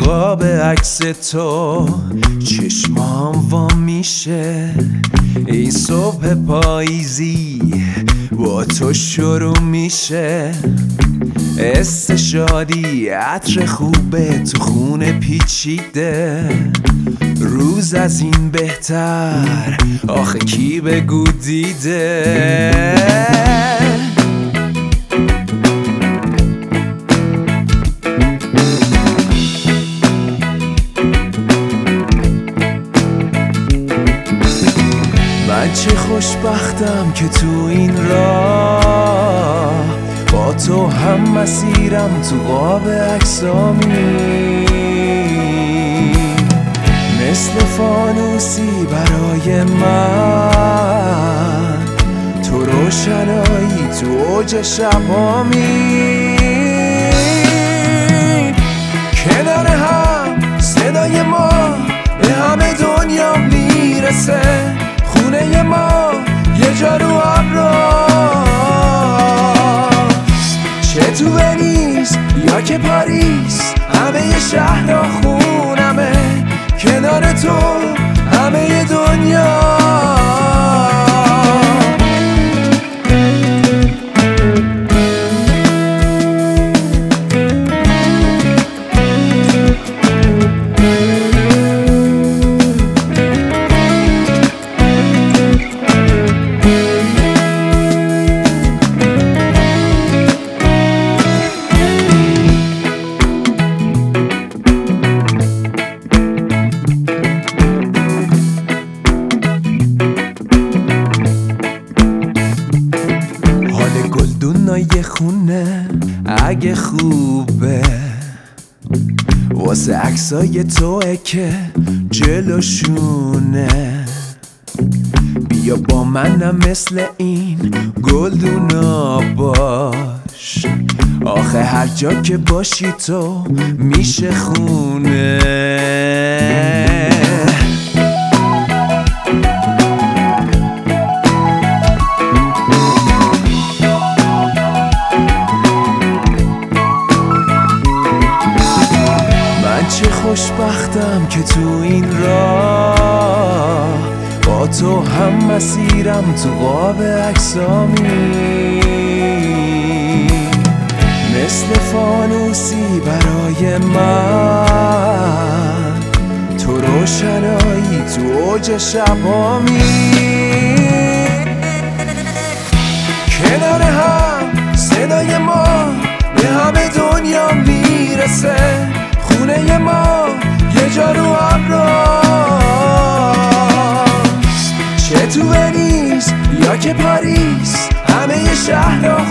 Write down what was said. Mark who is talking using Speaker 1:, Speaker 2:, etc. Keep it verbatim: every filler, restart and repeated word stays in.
Speaker 1: قاب عکس تو چشمام وا میشه. این صبح پاییزی با تو شروع میشه. است شادی عطر خوبه تو خونه پیچیده. روز از این بهتر آخه کی بگو دیده. من چه خوشبختم که تو این راه با تو هم مسیرم تو قاب عکسامی. مثل فانوسی برای من تو روشنایی تو اوج شبامی. کنار هم صدای ما به همه دنیا میرسه. خونه ما یه جا رو ابراست. چه تو ونیز یا که پاریس همه شهرها خونمه. کنار تو همه دنیا. گلدونای خونه اگه خوبه واسه عکسای توه که جلوشونه. بیا با منم مثل این گلدونا باش. آخه هر جا که باشی تو میشه خونه. چه خوشبختم که تو این راه با تو هم مسیرم تو قاب عکسامی. مثل فانوسی برای من تو روشنایی تو اوج شبامی. کنار هم صدای ما به همه دنیا میرسه. خونه ما یه جا رو ابراست. چه تو ونیز یا که پاریس همه شهرها